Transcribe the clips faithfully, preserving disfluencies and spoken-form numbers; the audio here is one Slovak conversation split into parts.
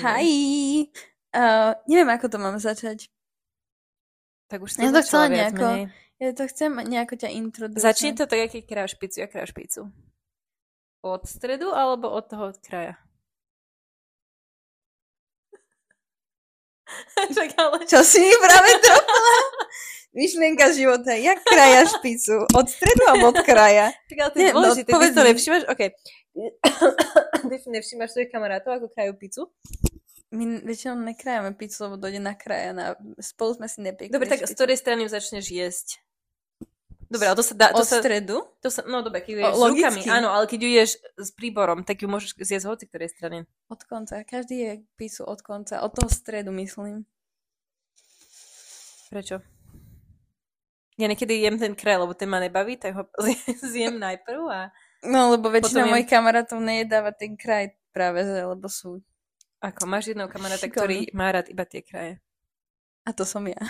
Hi! Uh, neviem, ako to mám začať. Tak už ja to chcela nejako, menej. Ja to chcem nejako ťa introdukovať. Začni to tak, aký krájaš pizzu. Ja krájaš pizzu. Od stredu alebo od toho kraja? Však ale... Čo si mi práve trofila? Myšlienka života. Jak krajaš pizzu? Od stredu alebo od kraja? Tak ale to je dôležité. Ty to nevšímaš? OK. Ty si nevšímaš svojich kamarátov, ako krajú pizzu? My väčšinou nekrájame pizzu, lebo dojde na kraja. Na... Spolu sme si nepiekli. Dobre, tak z ktorej strany začneš jesť? Dobre, ale to sa dá... To od sa, stredu? To sa, no dobre, keď ju ješ s rukami, áno, ale keď ju ješ s príborom, tak ju môžeš zjesť hoci ktorej strany. Od konca. Každý je pizzu od konca. Od toho stredu, myslím. Prečo? Ja niekedy jem ten kraj, lebo ten ma nebaví, tak ho zjem najprv a... No, lebo väčšina mojich jem... kamarátov nejedáva ten kraj práve, lebo sú... Ako, máš jedného kamaráta, ktorý má rád iba tie kraje. A to som ja.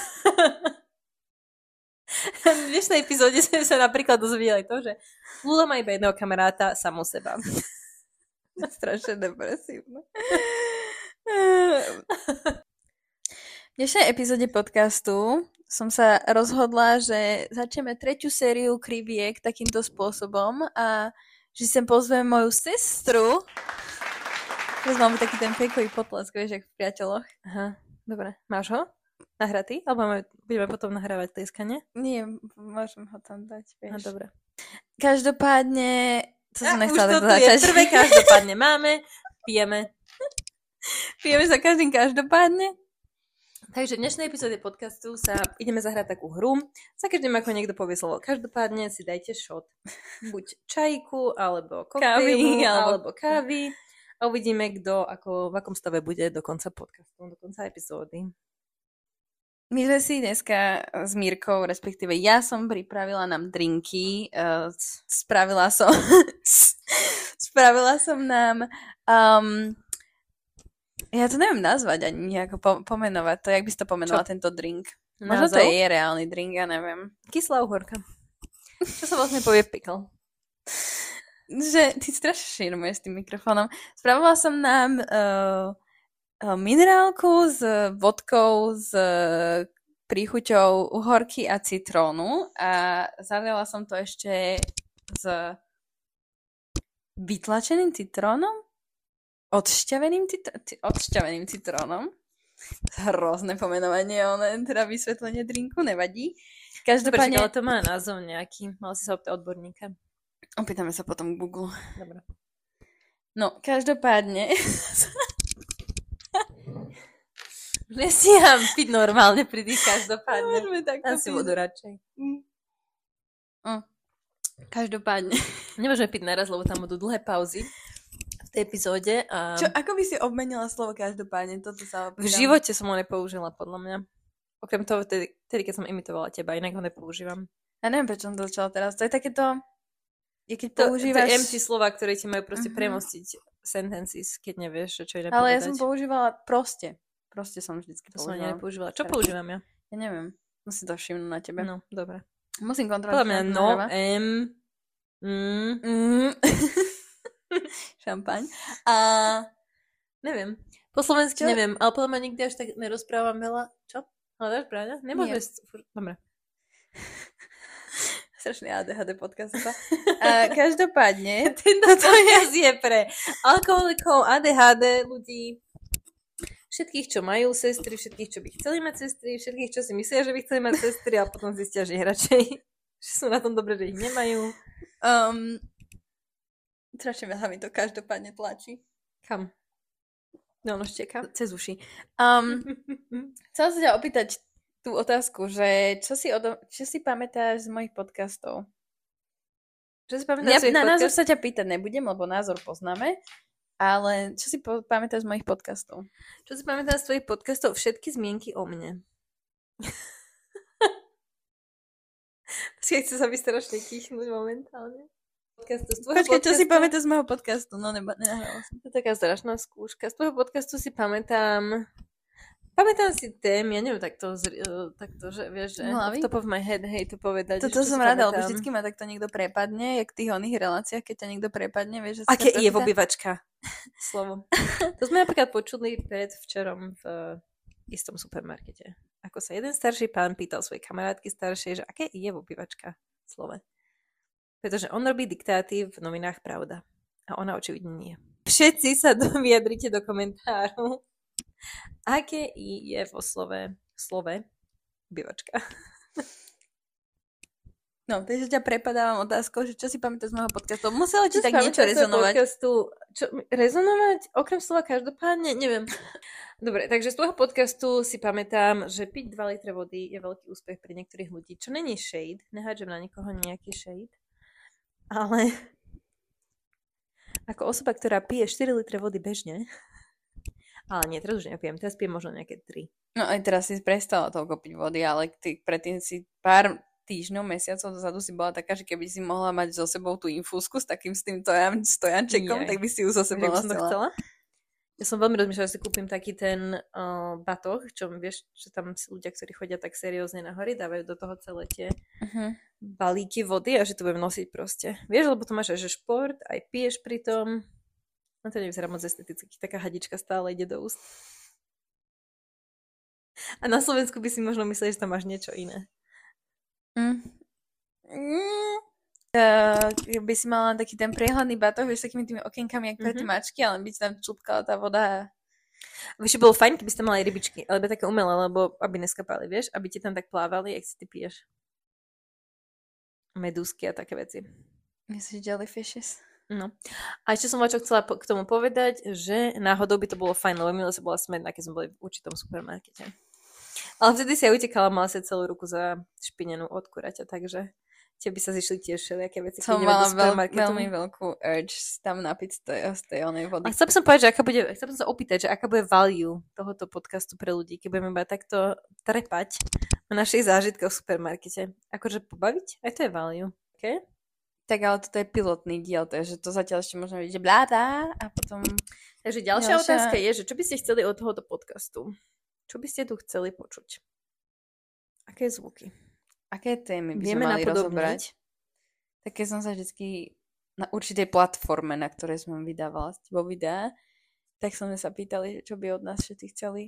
V dnešnej epizóde sme sa napríklad dozvedeli to, že Lula má iba jedného kamaráta, samú seba. Strašne depresívne. V dnešnej epizóde podcastu som sa rozhodla, že začneme tretiu sériu kriviek takýmto spôsobom a že sem pozvem moju sestru. Teraz máme taký ten fejkový potlesk, vieš, jak v Priateľoch. Aha, dobre. Máš ho? Nahratý? Alebo máme, budeme potom nahrávať tlieskanie? Nie, môžem ho tam dať, vieš. No, dobre. Každopádne... To som ja, nechcela takto začať. Prvé každopádne máme, pijeme. Pijeme sa každým každopádne. Takže v dnešnej epizóde podcastu sa ideme zahrať takú hru. Za každým, ako niekto povie slovo každopádne, si dajte shot. Buď čajku, alebo koktejlu, alebo kávy. A uvidíme, kto ako, v akom stave bude do konca podcastu, do konca epizódy. My sme si dneska s Mírkou, respektíve ja som pripravila nám drinky. Uh, spravila som spravila som nám um, ja to neviem nazvať ani nejako po- pomenovať. To, jak by si to pomenovala, tento drink? Možno to je reálny drink, ja neviem. Kyslá uhorka. Čo sa vlastne povie pickle? Že ty strašne šírmuješ s tým mikrofónom. Spravila som nám uh, minerálku s vodkou, s príchuťou uhorky a citrónu a zaliala som to ešte s vytlačeným citrónom, odšťaveným, citr- odšťaveným citrónom. Hrozné pomenovanie, ale teda vysvetlenie drinku, nevadí. Každopádne... Dobre, ale to má názov nejaký. Mal si sa opýtať odborníka. Opýtame sa potom Google. Dobre. No, každopádne... Nestíham piť normálne pri tých každopádne. Môžeme takto si vodu radšej. Mm. Mm. Každopádne. Nemôžeme piť naraz, lebo tam budú dlhé pauzy v tej epizóde. A... Čo, ako by si obmenila slovo každopádne? Toto sa opýtam. V živote som ho nepoužila, podľa mňa. Okrem toho, tedy, tedy keď som imitovala teba, inak ho nepoužívam. Ja neviem, prečo som to začala teraz. To je takéto... Je keď to, používaš... To je empty slova, ktoré ti majú proste uh-huh. premostiť sentences, keď nevieš, čo je napovedať. Ale ja som používala proste. Proste som vždycky používala. To som nepoužívala. Čo používam ja? Ja neviem. Musím to všimnúť na tebe. No, dobre. Musím kontrolovať. Podľa mňa no, m, mm, mm. Šampaň. A neviem. Po slovensky čo? Neviem, ale podľa mňa nikdy až tak nerozprávam veľa. Čo? Hľadáš, Bráňa? Nemôžeme... Dobre. Strašný á dé há dé podcast. A každopádne... Tento podcast je pre alkoholikov, á dé há dé ľudí, všetkých, čo majú sestry, všetkých, čo by chceli mať sestry, všetkých, čo si myslia, že by chceli mať sestry a potom zistia, že ich radšej, že sú na tom dobre, že ich nemajú. Um, strašne veľa mi to každopádne tlačí. Kam? No, ono šteka. Cez uši. Um, chcela sa ťa opýtať tú otázku, že čo si, odo- čo si pamätáš z mojich podcastov? Čo si pamätáš ja, z mojich na podcastov? názor sa ťa pýtať nebudem, lebo názor poznáme. Ale čo si po- pamätáš z mojich podcastov? Čo si pamätáš z tvojich podcastov? Všetky zmienky o mne. Počkaj, chce sa mi strašne kýchnúť momentálne. Podcastu, Počkaj, podcastu... čo si pamätáš z môjho podcastu? No, neba, nenahrala som. To je taká strašná skúška. Z tvojho podcastu si pamätám Pamätám si témy, ja neviem takto, takto že vieš, že off top of my head, hej, to povedať. Toto som rada, lebo vždycky ma takto niekto prepadne, jak v tých oných reláciách, keď ťa niekto prepadne, vieš, že aké je obývačka? Slovo. To sme napríklad počuli pred včerom v istom supermarkete. Ako sa jeden starší pán pýtal svojej kamarátky staršej, že aké je obývačka? Slove. Pretože on robí diktáty v novinách Pravda. A ona očividne nie. Všetci sa vyjadrite do komentáru. Aké i je vo slove, slove obývačka? No, takže ťa prepadávam otázkou, že čo si pamätáš z môjho podcastu? Muselo ti tak niečo rezonovať? Podcastu, čo, rezonovať? Okrem slova každopádne? Neviem. Dobre, takže z toho podcastu si pamätám, že piť dva litre vody je veľký úspech pre niektorých ľudí, čo není shade, nehádžem na nikoho nejaký shade, ale ako osoba, ktorá pije štyri litre vody bežne, ale nie, teraz už nepijem, teraz pijem možno nejaké tri. No aj teraz si prestala toľko piť vody, ale ty predtým si pár týždňov, mesiacov dozadu si bola taká, že keby si mohla mať so sebou tú infúzku s takým s tým stojančekom, tak by si ju so sebou nosila. Ja som veľmi rozmýšľala, že si kúpim taký ten uh, batoh, čo vieš, že tam sú ľudia, ktorí chodia tak seriózne na hory, dávajú do toho celé tie uh-huh. balíky vody a že to budem nosiť proste. Vieš, lebo to máš aj že šport, aj piješ pri tom. No to nevyzerá moc esteticky, taká hadička stále ide do úst. A na Slovensku by si možno mysleli, že tam máš niečo iné. Mm. Mm. Uh, by si mala taký ten priehľadný batoh, vieš, s takými tými okienkami, jak pre tie mačky, ale by ti tam čupkala tá voda. Vieš, bolo fajn, keby si tam mala aj rybičky, alebo také umelé, lebo aby neskapali, vieš, aby ti tam tak plávali, jak si ty piješ. Medúsky a také veci. Myslíš jellyfishes? No. A ešte som čo chcela po- k tomu povedať, že náhodou by to bolo fajn, lebo minule sa bola smedná, keď sme boli v určitom supermarkete. Ale vtedy si aj utekala, mala si celú ruku za špinenú od kuraťa, takže tebe by sa zišli tiež všelijaké veci. Som mala veľ, veľmi veľkú urge tam napiť z tej, z tej onej vody. A chcel by som povedať, že aká bude, chcel by som sa opýtať, že aká bude value tohoto podcastu pre ľudí, keď budeme iba takto trepať na našich zážitkoch v supermarkete. Akože pobaviť? Aj to je value. Okay? Tak ale toto je pilotný diel, takže to zatiaľ ešte možno vidieť, že bláda a potom... Takže ďalšia, ďalšia otázka je, že čo by ste chceli od tohoto podcastu? Čo by ste tu chceli počuť? Aké zvuky? Aké témy by sme mali rozobrať? Tak keď som sa vždycky na určitej platforme, na ktorej som vydávala s tebou videá, tak som sa pýtali, čo by od nás všetci chceli.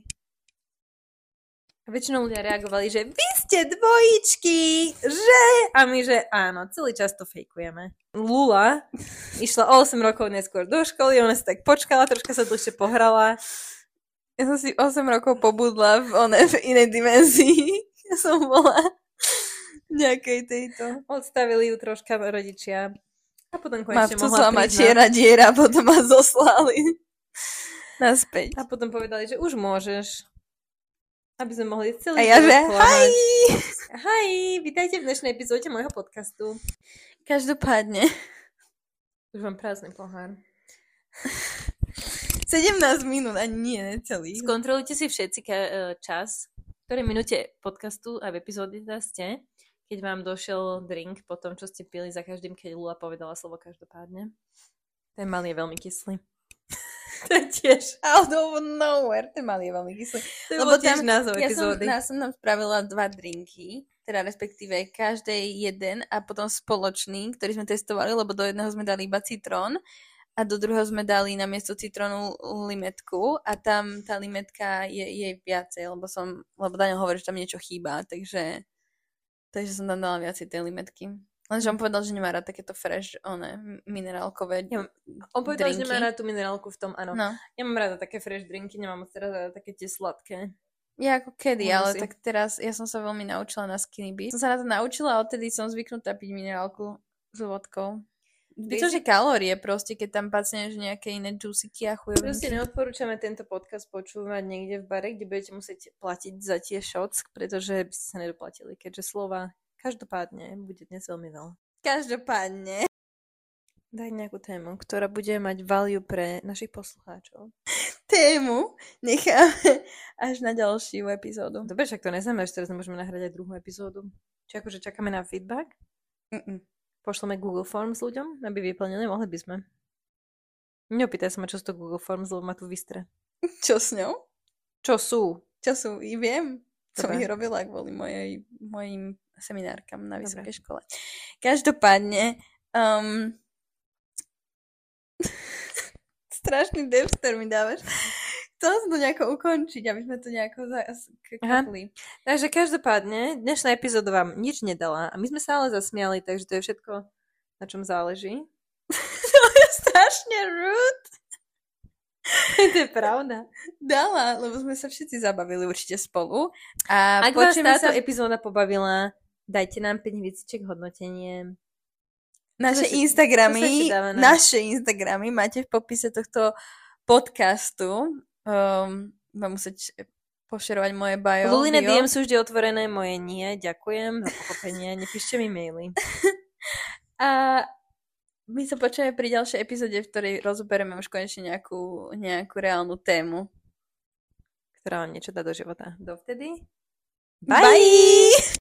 A väčšinou ľudia reagovali, že vy ste dvojičky, že? A my, že áno, celý čas to fejkujeme. Lula išla o osem rokov neskôr do školy, ona si tak počkala, troška sa dlhšie pohrala. Ja som si osem rokov pobudla v, one, v inej dimenzii. Ja som bola nejakej tejto. Odstavili ju troška rodičia. A potom konečne mohla priznať. Ma čiera diera, potom ma zoslali naspäť. A potom povedali, že už môžeš. Aby sme mohli celý... A ja že, haj! Haj, vítajte v dnešnej epizóde môjho podcastu. Každopádne. Už mám prázdny pohár. sedemnásť minút, ani nie, necelý. Skontrolujte si všetci čas, v ktorej minúte podcastu a v epizóde ste, keď vám došiel drink po tom, čo ste pili za každým, keď Lula povedala slovo každopádne. Ten malý je veľmi kyslý. To je tiež out of nowhere. Ten malý je veľmi kyslý. To je bol tiež názov ja epizódy. Som, ja som tam spravila dva drinky, teda respektíve každej jeden a potom spoločný, ktorý sme testovali, lebo do jedného sme dali iba citrón a do druhého sme dali namiesto citrónu limetku a tam tá limetka je, je viacej, lebo som, lebo Daniel hovorí, že tam niečo chýba, takže, takže som tam dala viacej tej limetky. Lenže on povedal, že nemá rád takéto fresh, one, minerálkové ja, on povedal, drinky. Že nemá rád tú minerálku v tom, áno. No. Ja mám rada také fresh drinky, nemám moc teraz rada také tie sladké. Ja ako kedy, Môžu ale si. Tak teraz ja som sa veľmi naučila na Skinny Beat. Som sa na to naučila a odtedy som zvyknutá piť minerálku s vodkou. Vytvorí kalórie proste, keď tam pacneš nejaké iné juicyky a chujovinky. Proste neodporúčame tento podcast počúvať niekde v bare, kde budete musieť platiť za tie shots, pretože by ste sa nedoplatili, keďže slova každopádne bude dnes veľmi veľa. Každopádne. Daj nejakú tému, ktorá bude mať value pre našich poslucháčov. Tému necháme až na ďalšiu epizódu. Dobre, však to neznamená, že teraz nemôžeme nahrať aj druhú epizódu. Či akože čakáme na feedback? Mm-mm. Pošleme Google Forms ľuďom, aby vyplnili, mohli by sme. Neopýtaj sa ma, čo sú to Google Forms, lebo ma tu vystre. Čo s ňou? Čo sú? čo sú, i viem. Som Dobre. ich robila kvôli mojej, mojim seminárkam na vysokej škole. Každopádne, um, strašný devster mi dávaš. Chcela som to nejako ukončiť, aby sme to nejako zakapli. Takže každopádne, dnešná epizóda vám nič nedala a my sme sa ale zasmiali, takže to je všetko, na čom záleží. To je strašne rude. To je pravda. Dala, lebo sme sa všetci zabavili určite spolu. A ak vás táto sa... epizóda pobavila, dajte nám päť hviezdičiek hodnotenie. Naše si, Instagramy, naše Instagramy máte v popise tohto podcastu. Um, mám musieť pošerovať moje bio. Lulina dé em sú vždy otvorené, moje nie. Ďakujem za pochopenie. Nepíšte mi maily. A my sa počujeme pri ďalšej epizóde, v ktorej rozoberieme už konečne nejakú, nejakú reálnu tému. Ktorá vám niečo dá do života. Dovtedy. Bye! Bye!